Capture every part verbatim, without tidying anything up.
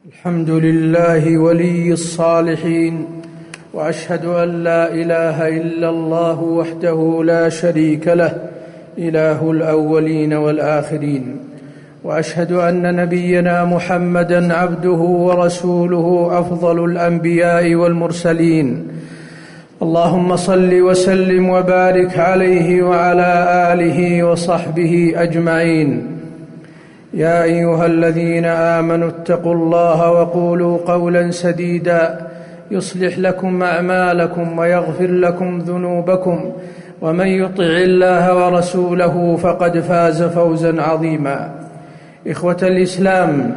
الحمد لله ولي الصالحين، وأشهد أن لا إله إلا الله وحده لا شريك له إله الأولين والآخرين، وأشهد أن نبينا محمدًا عبده ورسوله أفضل الأنبياء والمرسلين. اللهم صل وسلم وبارك عليه وعلى آله وصحبه أجمعين. يا أيها الذين آمنوا اتقوا الله وقولوا قولا سديدا يصلح لكم أعمالكم ويغفر لكم ذنوبكم، ومن يطع الله ورسوله فقد فاز فوزا عظيما. إخوة الإسلام،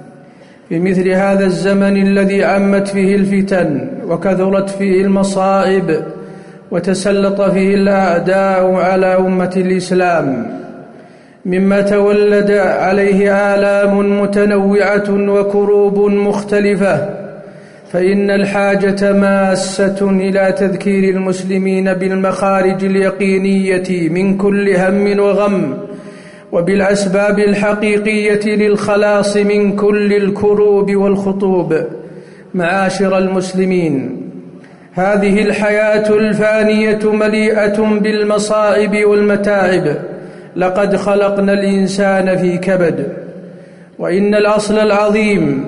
في مثل هذا الزمن الذي عمت فيه الفتن وكثرت فيه المصائب وتسلط فيه الأعداء على أمة الإسلام، مما تولد عليه آلام متنوعة وكروب مختلفة، فإن الحاجة ماسة إلى تذكير المسلمين بالمخارج اليقينية من كل هم وغم، وبالأسباب الحقيقية للخلاص من كل الكروب والخطوب. معاشر المسلمين، هذه الحياة الفانية مليئة بالمصائب والمتاعب، لقد خلقنا الإنسان في كبد، وإن الأصل العظيم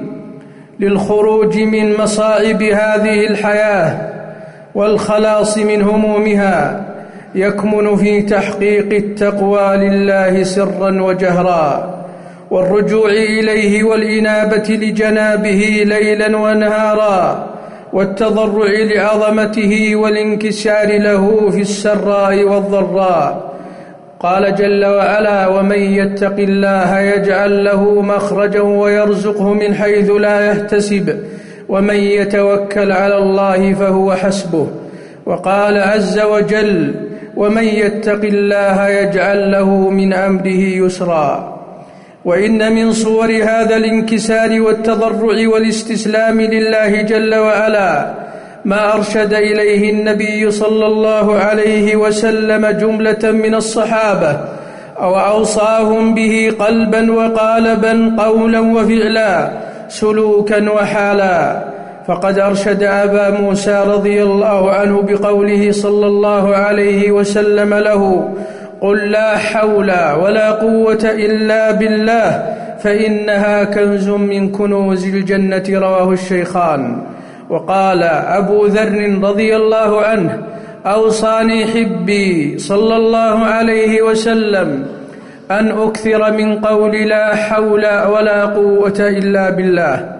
للخروج من مصائب هذه الحياة والخلاص من همومها يكمن في تحقيق التقوى لله سرا وجهرا، والرجوع إليه والإنابة لجنابه ليلا ونهارا، والتضرع لعظمته والانكسار له في السراء والضراء. قال جل وعلا: ومن يتق الله يجعل له مخرجا ويرزقه من حيث لا يحتسب ومن يتوكل على الله فهو حسبه. وقال عز وجل: ومن يتق الله يجعل له من أمره يسرا. وإن من صور هذا الانكسار والتضرع والاستسلام لله جل وعلا ما أرشد إليه النبي صلى الله عليه وسلم جملة من الصحابة، أو أوصاهم به قلبا وقالبا، قولا وفعلا، سلوكا وحالا. فقد أرشد أبا موسى رضي الله عنه بقوله صلى الله عليه وسلم له: قل لا حول ولا قوة إلا بالله فإنها كنز من كنوز الجنة. رواه الشيخان. وقال أبو ذر رضي الله عنه: أوصاني حبي صلى الله عليه وسلم أن أكثر من قول لا حول ولا قوة إلا بالله.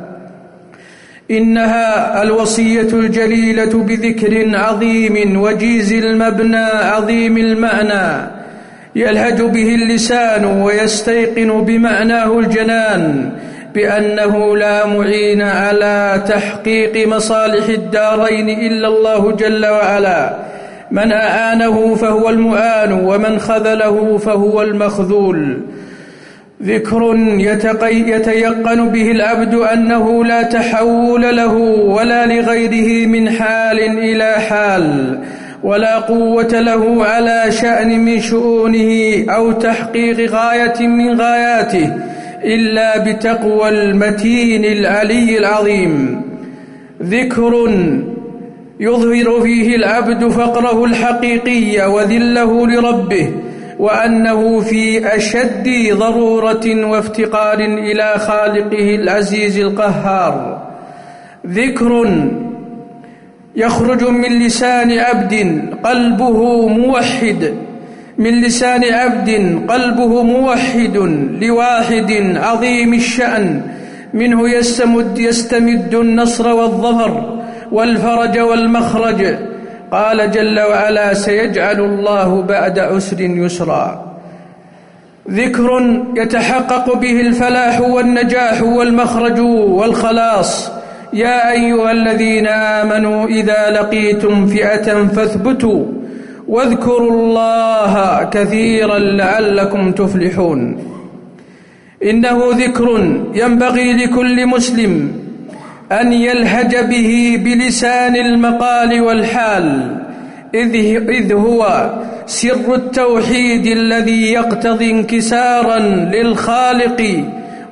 إنها الوصية الجليلة بذكر عظيم وجيز المبنى عظيم المعنى، يلهج به اللسان ويستيقن بمعناه الجنان بأنه لا معين على تحقيق مصالح الدارين إلا الله جل وعلا. من أعانه فهو المعان، ومن خذله فهو المخذول. ذكر يتيقن به العبد أنه لا تحول له ولا لغيره من حال إلى حال، ولا قوة له على شأن من شؤونه أو تحقيق غاية من غاياته إلا بتقوى المتين العلي العظيم. ذكر يظهر فيه العبد فقره الحقيقي وذله لربه، وأنه في أشد ضرورة وافتقار إلى خالقه العزيز القهار. ذكر يخرج من لسان عبد قلبه موحد من لسان عبد قلبه موحد لواحد عظيم الشأن، منه يستمد, يستمد النصر والظفر والفرج والمخرج. قال جل وعلا: سيجعل الله بعد عسر يسرا. ذكر يتحقق به الفلاح والنجاح والمخرج والخلاص. يا أيها الذين آمنوا إذا لقيتم فئة فاثبتوا واذكروا الله كثيرا لعلكم تفلحون. إنه ذكر ينبغي لكل مسلم أن يلهج به بلسان المقال والحال، إذ هو سر التوحيد الذي يقتضي انكسارا للخالق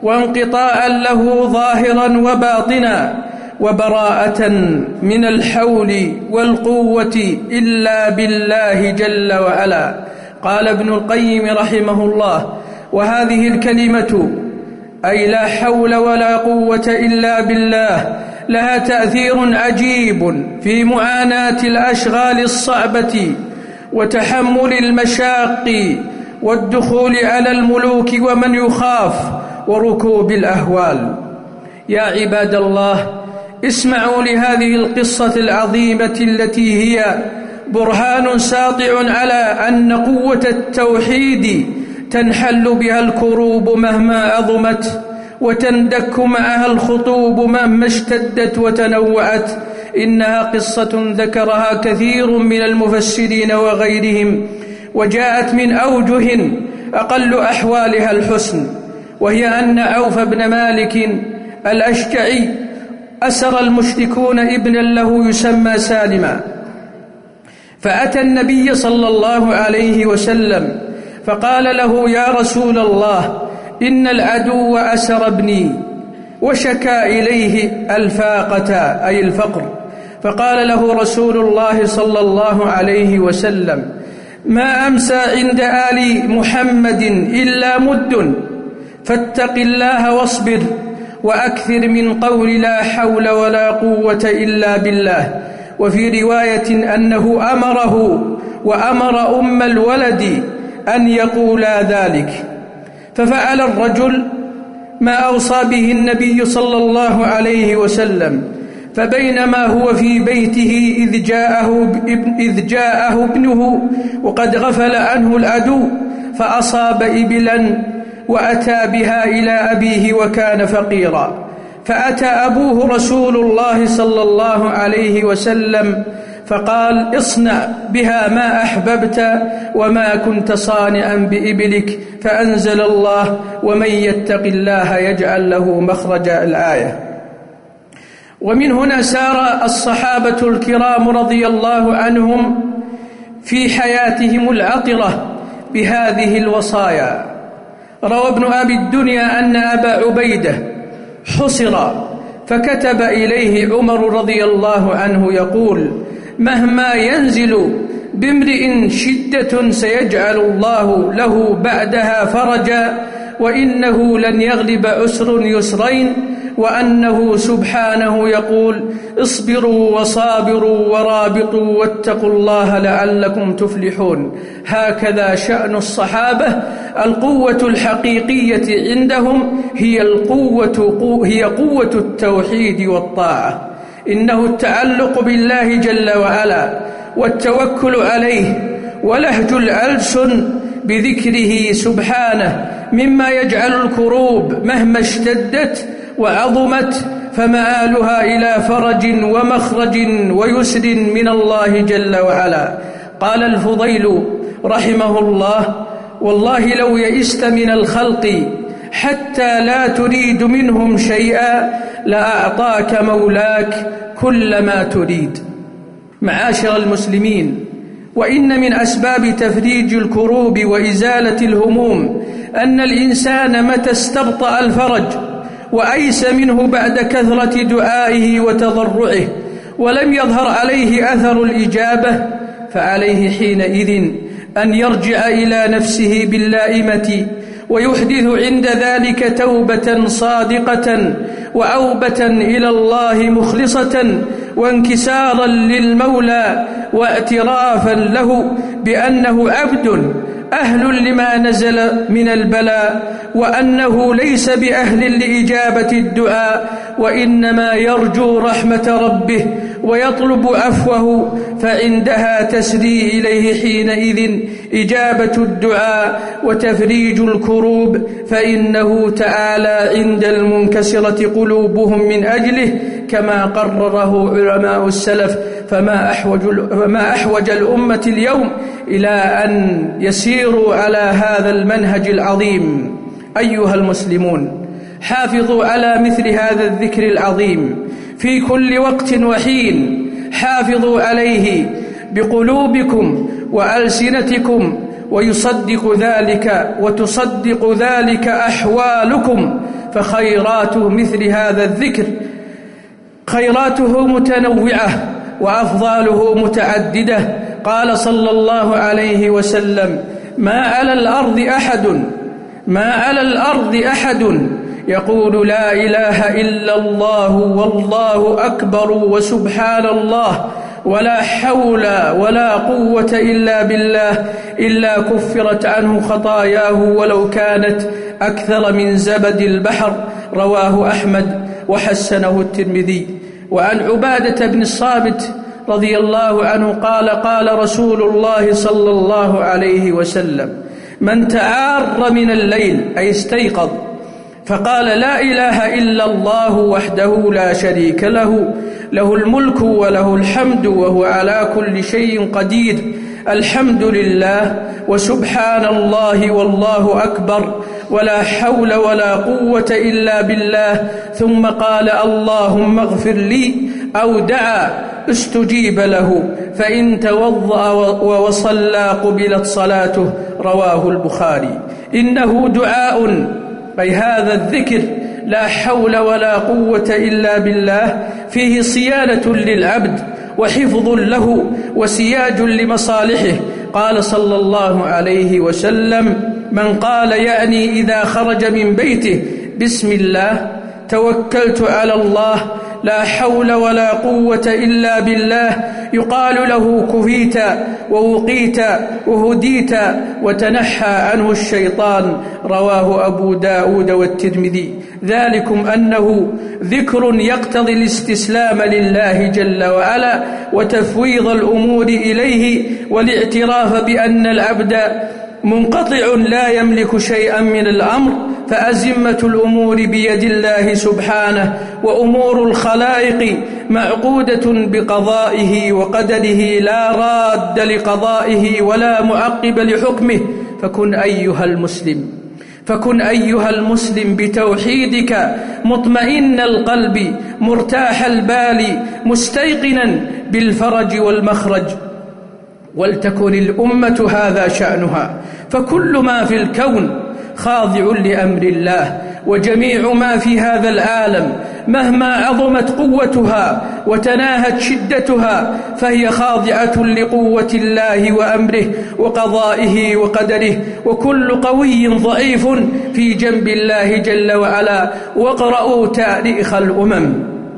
وانقطاعا له ظاهرا وباطنا، وبراءة من الحول والقوة إلا بالله جل وعلا. قال ابن القيم رحمه الله: وهذه الكلمة أي لا حول ولا قوة إلا بالله لها تأثير عجيب في معاناة الأشغال الصعبة وتحمل المشاق والدخول على الملوك ومن يخاف وركوب الأهوال. يا عباد الله، اسمعوا لهذه القصة العظيمة التي هي برهان ساطع على أن قوة التوحيد تنحل بها الكروب مهما عظمت، وتندك معها الخطوب مهما اشتدت وتنوعت. إنها قصة ذكرها كثير من المفسرين وغيرهم، وجاءت من أوجه أقل أحوالها الحسن، وهي أن عوف بن مالك الأشجعي أسر المشركون ابنا له يسمى سالما، فأتى النبي صلى الله عليه وسلم فقال له: يا رسول الله، إن العدو أسر ابني، وشكى إليه الفاقة أي الفقر. فقال له رسول الله صلى الله عليه وسلم: ما أمسى عند آل محمد إلا مد، فاتق الله واصبر، وأكثر من قول لا حول ولا قوة إلا بالله. وفي رواية أنه أمره وأمر أم الولد أن يقولا ذلك، ففعل الرجل ما أوصى به النبي صلى الله عليه وسلم. فبينما هو في بيته إذ جاءه, إذ جاءه ابنه وقد غفل عنه العدو، فأصاب إبلا وأتى بها إلى أبيه وكان فقيرا، فأتى أبوه رسول الله صلى الله عليه وسلم فقال: اصنع بها ما أحببت وما كنت صانعا بإبلك، فأنزل الله: ومن يتق الله يجعل له مخرجا، الآية. ومن هنا سار الصحابة الكرام رضي الله عنهم في حياتهم العطرة بهذه الوصايا. روى ابن أبي الدنيا أن أبا عبيدة حصر، فكتب إليه عمر رضي الله عنه يقول: مهما ينزل بامرئ شدة سيجعل الله له بعدها فرجا، وإنه لن يغلب عسر يسرين، وأنه سبحانه يقول: اصبروا وصابروا ورابطوا واتقوا الله لعلكم تفلحون. هكذا شأن الصحابة. القوة الحقيقية عندهم هي القوة هي قوة التوحيد والطاعة. إنه التعلق بالله جل وعلا والتوكل عليه ولهج الألسن بذكره سبحانه، مما يجعل الكروب مهما اشتدت وعظمت فمآلها إلى فرج ومخرج ويسر من الله جل وعلا. قال الفضيل رحمه الله: والله لو يئست من الخلق حتى لا تريد منهم شيئا لأعطاك مولاك كل ما تريد. معاشر المسلمين، وإن من أسباب تفريج الكروب وإزالة الهموم أن الإنسان متى استبطأ الفرج وأيس منه بعد كثرة دعائه وتضرعه ولم يظهر عليه أثر الإجابة، فعليه حينئذ أن يرجع إلى نفسه باللائمة ويحدث عند ذلك توبة صادقة وأوبة إلى الله مخلصة وانكسارا للمولى واعترافا له بأنه عبد أهل لما نزل من البلاء، وأنه ليس بأهل لإجابة الدعاء، وإنما يرجو رحمة ربه ويطلب عفوه، فعندها تسري إليه حينئذ إجابة الدعاء وتفريج الكروب، فإنه تعالى عند المنكسرة قلوبهم من أجله، كما قرره علماء السلف. فما أحوج, فما أحوج الأمة اليوم إلى أن يسيروا على هذا المنهج العظيم. أيها المسلمون، حافظوا على مثل هذا الذكر العظيم في كل وقت وحين، حافظوا عليه بقلوبكم وألسنتكم، ويصدق ذلك وتصدق ذلك أحوالكم، فخيراته مثل هذا الذكر خيراته متنوعة وأفضاله متعددة. قال صلى الله عليه وسلم: ما على الأرض أحد ما على الأرض أحد يقول لا إله إلا الله والله أكبر وسبحان الله ولا حول ولا قوة إلا بالله إلا كفرت عنه خطاياه ولو كانت أكثر من زبد البحر. رواه أحمد وحسنه الترمذي. وعن عبادة بن الصامت رضي الله عنه قال: قال رسول الله صلى الله عليه وسلم: من تعار من الليل أي استيقظ فقال لا إله إلا الله وحده لا شريك له له الملك وله الحمد وهو على كل شيء قدير، الحمد لله وسبحان الله والله أكبر ولا حول ولا قوة إلا بالله، ثم قال اللهم اغفر لي أو دعا استجيب له، فإن توضأ وصلى قبلت صلاته. رواه البخاري. إنه دعاء أي هذا الذكر لا حول ولا قوة إلا بالله فيه صيانة للعبد وحفظ له وسياج لمصالحه. قال صلى الله عليه وسلم: من قال يعني إذا خرج من بيته بسم الله توكلت على الله لا حول ولا قوة إلا بالله يقال له كفيت ووقيت وهديت وتنحى عنه الشيطان. رواه أبو داود والترمذي. ذلكم أنه ذكر يقتضي الاستسلام لله جل وعلا وتفويض الأمور إليه والاعتراف بأن العبد منقطع لا يملك شيئا من الأمر، فأزمة الأمور بيد الله سبحانه، وأمور الخلائق معقودة بقضائه وقدره لا راد لقضائه ولا معقب لحكمه. فكن أيها المسلم فكن أيها المسلم بتوحيدك مطمئن القلب مرتاح البال مستيقنا بالفرج والمخرج، ولتكن الأمة هذا شأنها، فكل ما في الكون خاضع لأمر الله، وجميع ما في هذا العالم مهما عظمت قوتها وتناهت شدتها فهي خاضعة لقوة الله وأمره وقضائه وقدره، وكل قوي ضعيف في جنب الله جل وعلا. واقرأوا تاريخ الأمم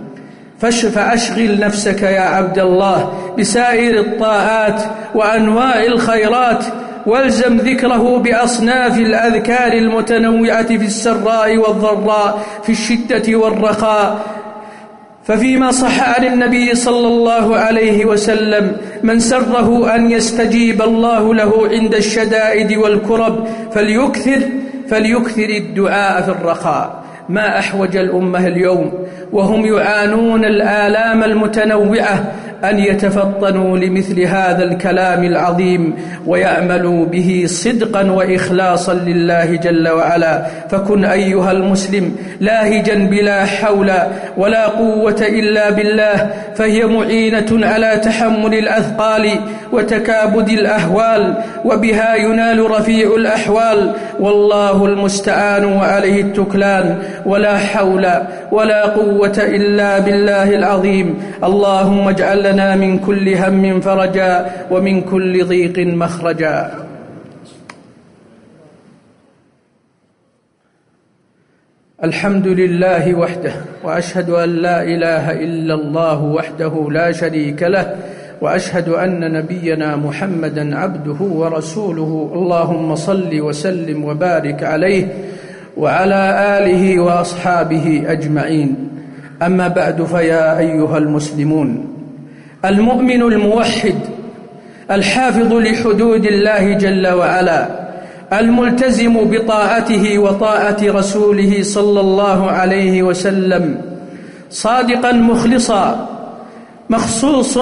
فأشغل نفسك يا عبد الله بسائر الطاعات وأنواع الخيرات، والزم ذكره بأصناف الأذكار المتنوعة في السراء والضراء في الشدة والرخاء. ففيما صح عن النبي صلى الله عليه وسلم: من سره أن يستجيب الله له عند الشدائد والكرب فليكثر فليكثر الدعاء في الرخاء. ما أحوج الأمة اليوم وهم يعانون الآلام المتنوعة أن يتفطنوا لمثل هذا الكلام العظيم ويعملوا به صدقا وإخلاصا لله جل وعلا. فكن أيها المسلم لاهجا بلا حول ولا قوة إلا بالله، فهي معينة على تحمل الأثقال وتكابد الأهوال، وبها ينال رفيع الأحوال، والله المستعان وعليه التكلان. ولا حول ولا قوة إلا بالله العظيم. اللهم اجعل لنا من كل هم فرجا ومن كل ضيق مخرجا. الحمد لله وحده، وأشهد أن لا إله إلا الله وحده لا شريك له، وأشهد أن نبينا محمدا عبده ورسوله. اللهم صل وسلم وبارك عليه وعلى آله وأصحابه أجمعين. أما بعد، فيا أيها المسلمون، المؤمن الموحد الحافظ لحدود الله جل وعلا الملتزم بطاعته وطاعة رسوله صلى الله عليه وسلم صادقا مخلصا مخصوص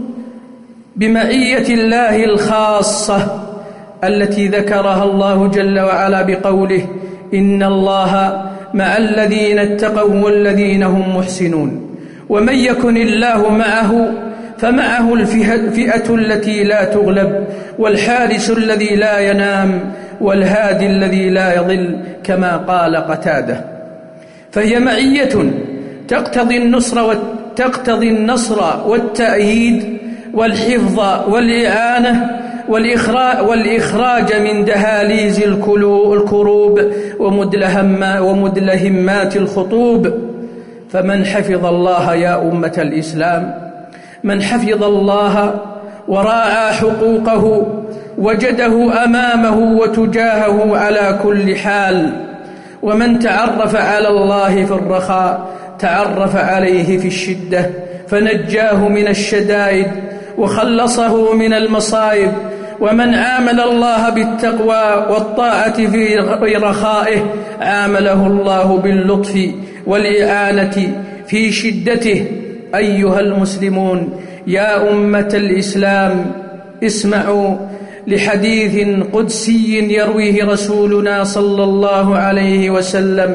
بمعية الله الخاصة التي ذكرها الله جل وعلا بقوله: إن الله مع الذين اتقوا والذين هم محسنون. ومن يكن الله معه فمعه الفئة التي لا تغلب، والحارس الذي لا ينام، والهادي الذي لا يضل، كما قال قتادة. فهي معية تقتضي النصر تقتضي النصر والتأييد والحفظ والإعانة والإخراج من دهاليز الكروب ومدلهمات الخطوب. فمن حفظ الله يا أمة الإسلام، من حفظ الله وراعى حقوقه وجده أمامه وتجاهه على كل حال. ومن تعرف على الله في الرخاء تعرف عليه في الشدة، فنجاه من الشدائد وخلصه من المصائب. ومن عامل الله بالتقوى والطاعة في رخائه عامله الله باللطف والإعانة في شدته. أيها المسلمون يا أمة الإسلام، اسمعوا لحديث قدسي يرويه رسولنا صلى الله عليه وسلم: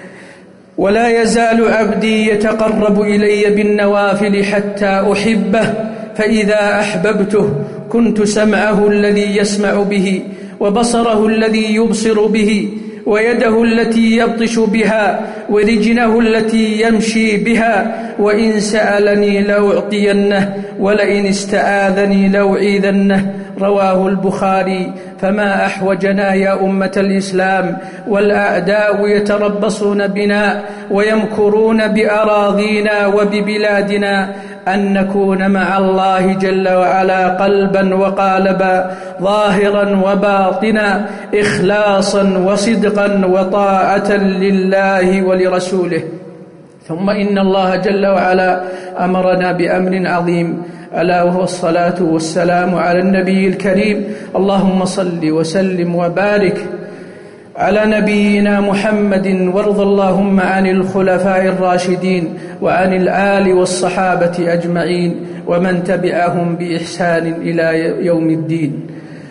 ولا يزال عبدي يتقرب إلي بالنوافل حتى أحبه، فإذا أحببته كنت سمعه الذي يسمع به، وبصره الذي يبصر به، ويده التي يبطش بها، ورجله التي يمشي بها. وإن سألني لأعطينه، ولئن استعاذني لأعيذنه. رواه البخاري. فما أحوجنا يا أمة الإسلام والأعداء يتربصون بنا ويمكرون بأراضينا وببلادنا أن نكون مع الله جل وعلا قلبا وقالبا، ظاهرا وباطنا، إخلاصا وصدقا وطاعة لله ولرسوله. ثم إن الله جل وعلا أمرنا بأمر عظيم، ألا وهو الصلاة والسلام على النبي الكريم. اللهم صل وسلم وبارك على نبينا محمد، وارض اللهم عن الخلفاء الراشدين وعن الآل والصحابة أجمعين ومن تبعهم بإحسان إلى يوم الدين.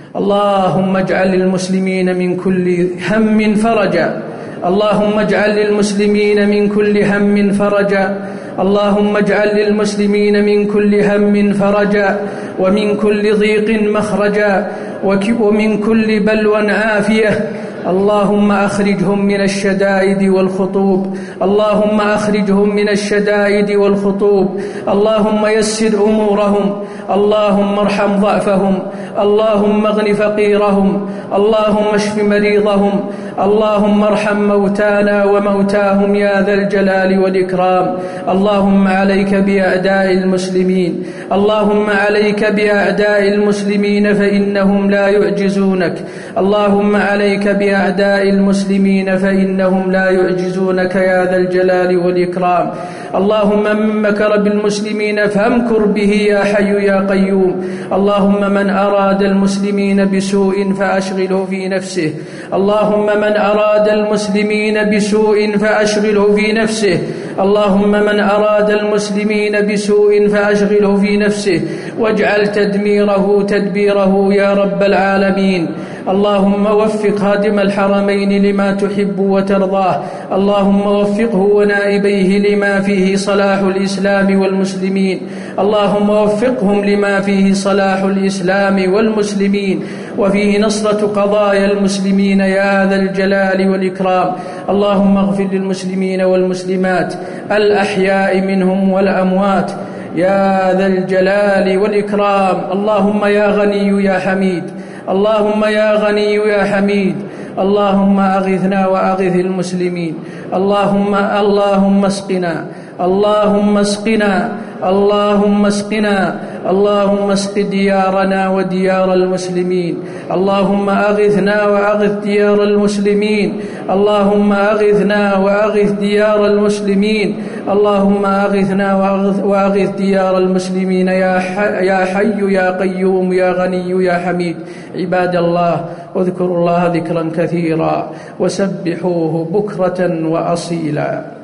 اللهم اجعل للمسلمين من كل هم فرجا، اللهم اجعل للمسلمين من كل هم فرجا، اللهم اجعل للمسلمين من كل هم فرجا، ومن كل ضيق مخرجا، ومن كل بلوى عافية. اللهم أخرجهم من الشدائد والخطوب، اللهم أخرجهم من الشدائد والخطوب، اللهم يسر أمورهم، اللهم ارحم ضعفهم، اللهم اغن فقيرهم، اللهم اشف مريضهم، اللهم ارحم موتانا وموتاهم يا ذا الجلال والإكرام. اللهم عليك بأعداء المسلمين، اللهم عليك بأعداء المسلمين فإنهم لا يعجزونك، اللهم عليك بأعداء المسلمين فإنهم لا يعجزونك يا ذا الجلال والإكرام. اللهم من مكر بالمسلمين فامكر به يا حي يا قيوم. اللهم من أراد المسلمين بسوء فأشغله في نفسه، اللهم من أراد المسلمين بسوء فأشغله في نفسه، اللهم من أراد المسلمين بسوء فأشغله في نفسه، واجعل تدميره تدبيره يا رب العالمين. اللهم وفق هادم الحرمين لما تحب وترضاه، اللهم وفقه ونائبيه لما فيه صلاح الإسلام والمسلمين، اللهم وفقهم لما فيه صلاح الإسلام والمسلمين وفيه نصرة قضايا المسلمين يا ذا الجلال والإكرام. اللهم اغفر للمسلمين والمسلمات الأحياء منهم والأموات يا ذا الجلال والإكرام. اللهم يا غني يا حميد، اللهم يا غني يا حميد، اللهم أغثنا وأغث المسلمين. اللهم اللهم اسقنا، اللهم اسقنا، اللهم اسقنا، اللهم اسق ديارنا وديار المسلمين. اللهم أغثنا وأغث ديار المسلمين، اللهم أغثنا وأغث ديار المسلمين، اللهم أغثنا وأغث ديار المسلمين يا حي يا قيوم يا غني يا حميد. عباد الله، واذكروا الله ذكرا كثيرا وسبحوه بكرة وأصيلا.